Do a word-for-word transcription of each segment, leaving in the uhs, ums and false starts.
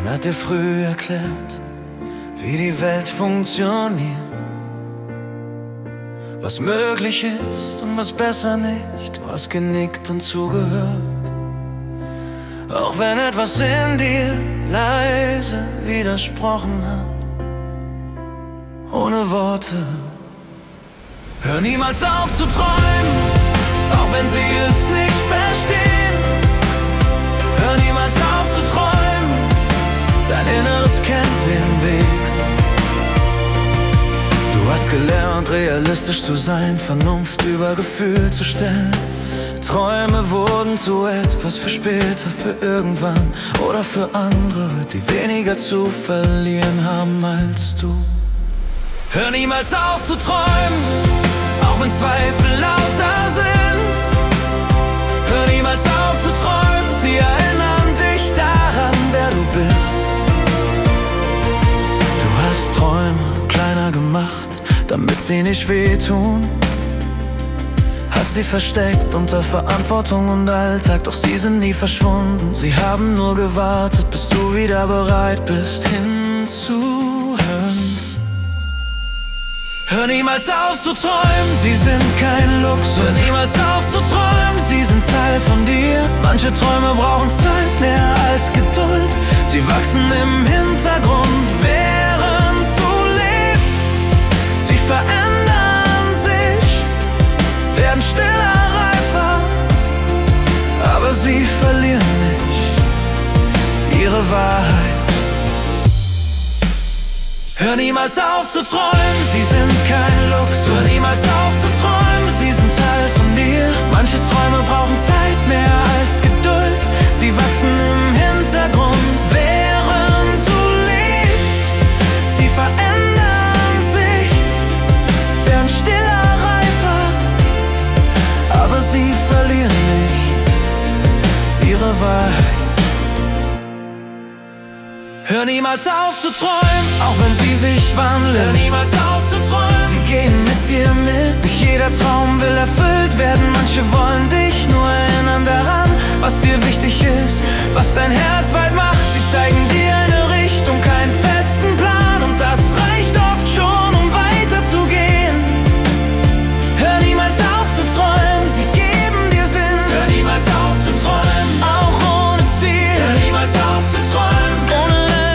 Man hat dir früh erklärt, wie die Welt funktioniert, was möglich ist und was besser nicht. Du hast genickt und zugehört, auch wenn etwas in dir leise widersprochen hat. Ohne Worte. Hör niemals auf zu träumen, auch wenn sie es nicht verstehen. Hör niemals auf zu träumen, dein Inneres kennt den Weg. Du hast gelernt, realistisch zu sein, Vernunft über Gefühl zu stellen. Träume wurden zu etwas für später, für irgendwann oder für andere, die weniger zu verlieren haben als du. Hör niemals auf zu träumen, auch wenn Zweifel lauter sind. Hör niemals auf zu träumen, sie erinnern dich daran, wer du bist. Du hast Träume kleiner gemacht, damit sie nicht wehtun. Hast sie versteckt unter Verantwortung und Alltag, doch sie sind nie verschwunden. Sie haben nur gewartet, bis du wieder bereit bist, hinzuhören. Hör niemals auf zu träumen, sie sind kein Luxus. Hör niemals auf zu träumen, sie sind Teil von dir. Manche Träume brauchen Zeit, mehr als Geduld. Sie wachsen im Hintergrund, während du lebst. Sie verändern sich, werden stiller, reifer, aber sie verlieren nicht ihre Wahrheit. Hör niemals auf zu träumen, sie sind kein Luxus. Hör niemals auf zu träumen, sie sind Teil von dir. Manche Träume brauchen Zeit, mehr als Geduld. Sie wachsen im Hintergrund, während du lebst. Sie verändern sich, werden stiller, reifer, aber sie verlieren nicht ihre Wahrheit. Hör niemals auf zu träumen, auch wenn sie sich wandeln. Hör niemals auf zu träumen, sie gehen mit dir mit. Nicht jeder Traum will erfüllt werden. Manche wollen dich nur erinnern daran, was dir wichtig ist, was dein Herz weit macht. Sie zeigen dir eine Richtung, keinen festen Plan, und das reicht oft schon, um weiterzugehen. Hör niemals auf zu träumen, sie geben dir Sinn. Hör niemals auf zu träumen, auch ohne Ziel. Hör niemals auf zu träumen, ohne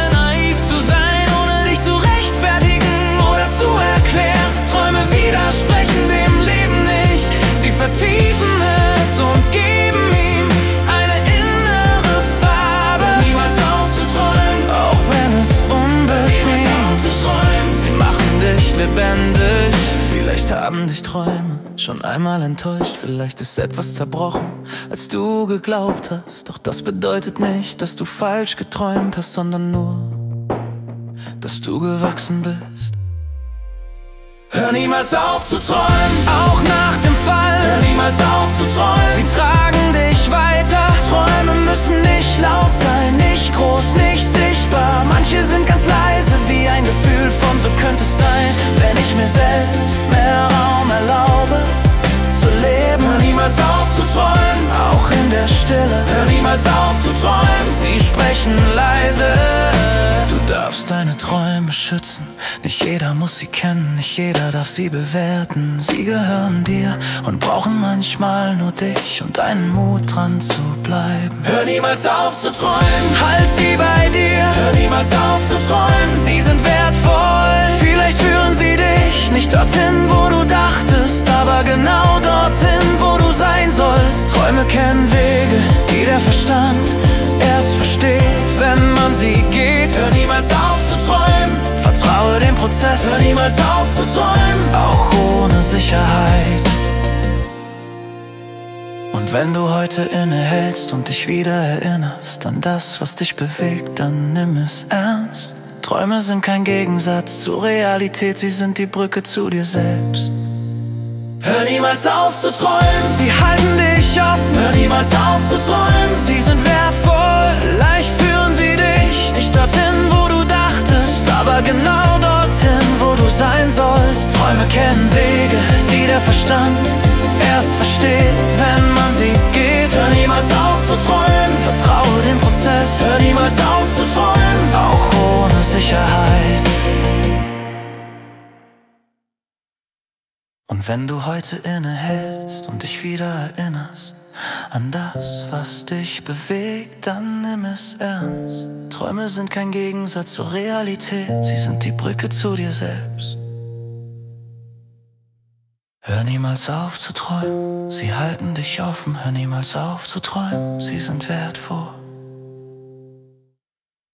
widersprechen dem Leben nicht. Sie vertiefen es und geben ihm eine innere Farbe. Hör niemals auf zu träumen, auch wenn es unbequem ist. Sie machen dich lebendig. Vielleicht haben dich Träume schon einmal enttäuscht. Vielleicht ist etwas zerbrochen, als du geglaubt hast. Doch das bedeutet nicht, dass du falsch geträumt hast, sondern nur, dass du gewachsen bist. Hör niemals auf zu träumen, auch nach dem Fall. Hör niemals auf zu träumen, sie tragen dich weiter. Träume müssen nicht laut sein, nicht groß, nicht sichtbar. Manche sind ganz leise, wie ein Gefühl von so könnte es sein, wenn ich mir selbst mehr Raum erlaube zu leben. Hör niemals auf zu träumen, auch in der Stille. Hör niemals auf zu träumen, sie sprechen leise. Du darfst deine Träume schützen, nicht jeder muss sie kennen, nicht jeder darf sie bewerten. Sie gehören dir und brauchen manchmal nur dich und deinen Mut dran zu bleiben. Hör niemals auf zu träumen, halt sie bei dir. Hör niemals auf zu träumen, sie sind wertvoll. Vielleicht führen sie dich nicht dorthin, wo du dachtest, aber genau dorthin, wo du sein sollst. Träume kennen Wege, die der Verstand erst versteht, wenn man sie geht. Hör niemals auf zu träumen, vertraue dem Prozess. Hör niemals auf zu träumen, auch ohne Sicherheit. Und wenn du heute innehältst und dich wieder erinnerst an das, was dich bewegt, dann nimm es ernst. Träume sind kein Gegensatz zur Realität, sie sind die Brücke zu dir selbst. Hör niemals auf zu träumen, sie halten dich offen. Hör niemals auf zu träumen, sie sind wertvoll. Vielleicht führen sie dich nicht dorthin, wo du dachtest, aber genau dorthin, wo du sein sollst. Träume kennen Wege, die der Verstand erst versteht, wenn man sie geht. Hör niemals auf zu träumen, vertraue den Prozess. Hör niemals auf zu träumen, auch ohne Sicherheit. Und wenn du heute innehältst und dich wieder erinnerst an das, was dich bewegt, dann nimm es ernst. Träume sind kein Gegensatz zur Realität, sie sind die Brücke zu dir selbst. Hör niemals auf zu träumen, sie halten dich offen. Hör niemals auf zu träumen, sie sind wertvoll.